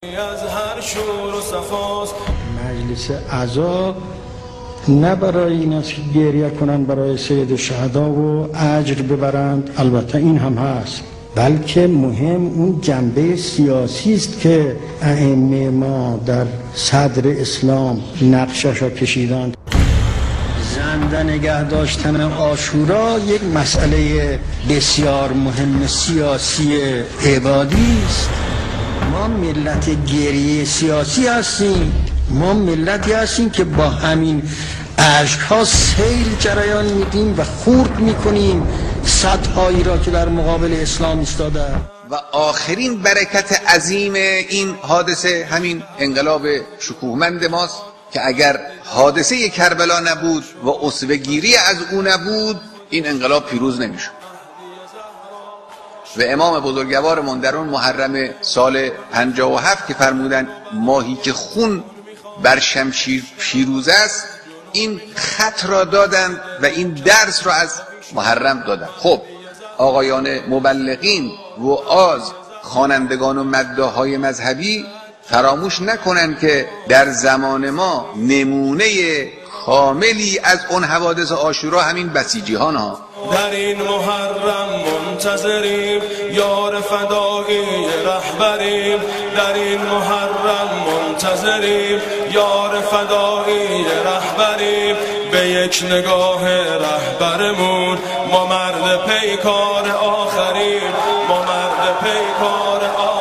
از هر شور و صفاست. مجلس اعضا نه برای این است که گریه کنند برای سید شهدا و اجر ببرند، البته این هم هست، بلکه مهم اون جنبه سیاسی است که ائمه ما در صدر اسلام نقشش را کشیدند. زنده نگه داشتن عاشورا یک مسئله بسیار مهم سیاسی عبادی است. ما ملت گریه سیاسی هستیم، ما ملتی هستیم که با همین اشک‌ها سیل جریان میدیم و خورد میکنیم سدهایی را که در مقابل اسلام ایستاده. و آخرین برکت عظیم این حادثه همین انقلاب شکوهمند ماست که اگر حادثه کربلا نبود و اسوه‌گیری از او نبود، این انقلاب پیروز نمیشد. و امام بزرگوارمون در اون محرم سال 57 که فرمودن ماهی که خون بر شمشیر پیروز است، این خط را دادند و این درس را از محرم دادند. خب آقایان مبلغین، وعاظ، خوانندگان و مداحای مذهبی فراموش نکنند که در زمان ما نمونه کاملی از اون حوادث عاشورا همین بسیجی‌هان ها. در این محرم منتظریم، یار فدایی رهبریم. در این محرم منتظریم، یار فدایی رهبریم. به یک نگاه رهبرمون ما مرد پیکار آخریم، ما مرد پیکار آخریم.